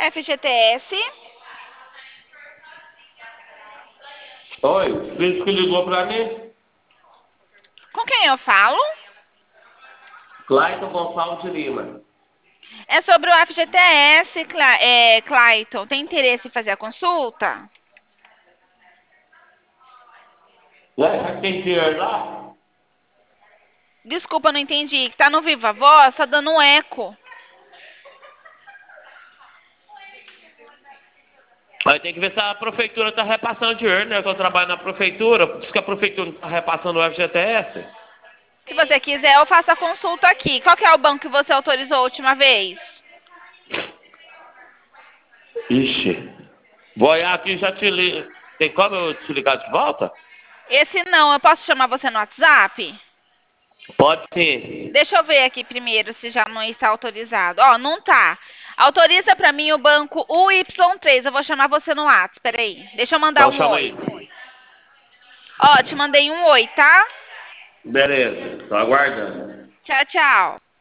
FGTS. Oi, Cris que ligou pra mim? Com quem eu falo? Clayton Gonçalves de Lima. É sobre o FGTS, Clayton. Tem interesse em fazer a consulta? Já tem dinheiro lá? Desculpa, não entendi. Que tá no Viva Voz, tá dando um eco. Aí tem que ver se a prefeitura tá repassando dinheiro, né? Que eu trabalho na prefeitura, diz que a prefeitura não tá repassando o FGTS. Se você quiser, eu faço a consulta aqui. Qual que é o banco que você autorizou a última vez? Ixi. Vou olhar aqui e já te ligo. Tem como eu te ligar de volta? Esse não, eu posso chamar você no WhatsApp? Pode sim. Deixa eu ver aqui primeiro se já não está autorizado. Ó, não tá. Autoriza pra mim o banco UY3. Eu vou chamar você no WhatsApp. Peraí. Deixa eu mandar Então um chama oi. aí. Ó, te mandei um oi, tá? Beleza, tô aguardando. Tchau, tchau.